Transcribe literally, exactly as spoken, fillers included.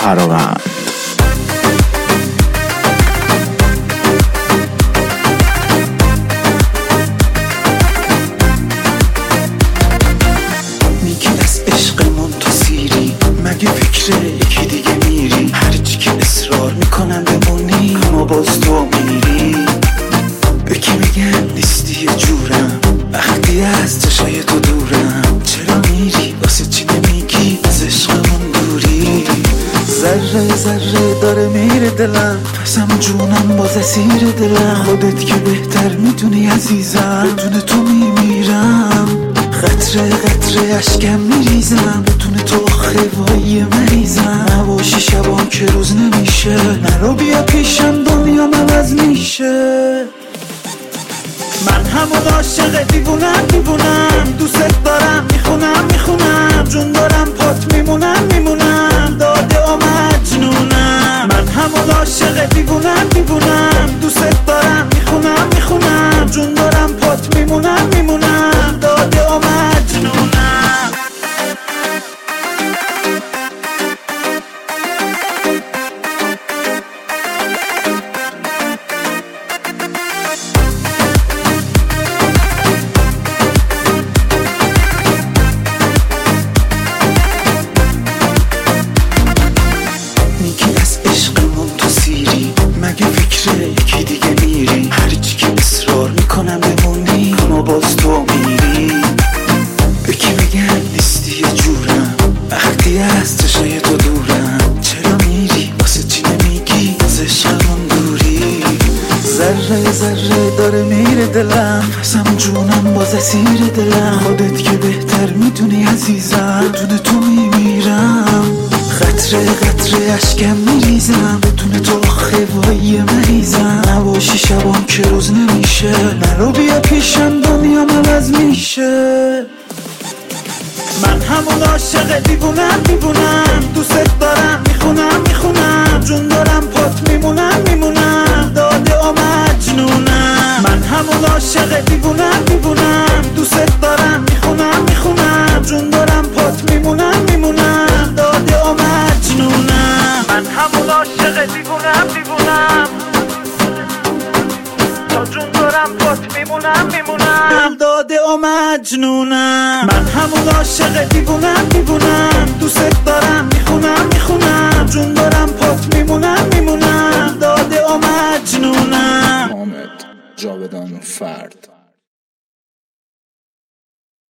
پراغند. میگی از عشقمون تو سیری، مگه فکر یکی دیگه میری؟ هرچی که اصرار میکنن بمونی اما باز تو میری. به کی میگن نیستی یه جورم وقتی از چشای تو دورم؟ چرا میری؟ واسه چی نمیگی از عشقمون دوری؟ ذره ذره داره میره دلم، پسم جونم باز اسیر دلم. خودت که بهتر میدونی عزیزم، بدون تو میمیرم. قطره قطره اشکم میریزم، بدون تو آخه وای مریضم. نباشی شبان که روز نمیشه، نرو بیا پیشم دنیام عوض میشه. من همون عاشق دیوونم دیوونم، دوست دارم میخونم میخونم، جون دارم پات میمونم میمونم، داده و مجنونم. من همون عاشق دیوونم دیوونم، دوست دارم میخونم میخونم، جون دارم پات میمونم میمونم، داده و مجنونم. مگه فکر یکی دیگه میری؟ هرچی که اصرار میکنم بمونی اما باز تو میری. به کی میگن نیستی یه جورم وقتی از چشای تو دورم؟ چرا میری؟ واسه چی نمیگی از عشقمون دوری؟ ذره ذره داره میره دلم، پسم جونم باز اسیر دلم. خودت که بهتر میدونی عزیزم، بدون تو میمیرم. قطره قطره اشکم میریزم، بدون تو آخه وای مریضم. نباشی شبان که روز نمیشه، نرو بیا پیشم دنیام عوض میشه. من همون عاشق دیوونم دیوونم، دوست دارم میخونم میخونم، جون دارم پات میمونم میمونم، داده و مجنونم. من همون عاشق دیوونم دیوونم، دوست دارم میخونم میخونم، جون دارم پات میمونم میمونم، داده و مجنونم. من همون عاشق دیوونم دیوونم، تا جون دارم پات میمونم میمونم، دل داده و مجنونم. من همون عاشق دیوونم دیوونم، دوست دارم میخونم میخونم، جون دارم پات میمونم میمونم، داده و مجنونم. حامد جاودان فرد.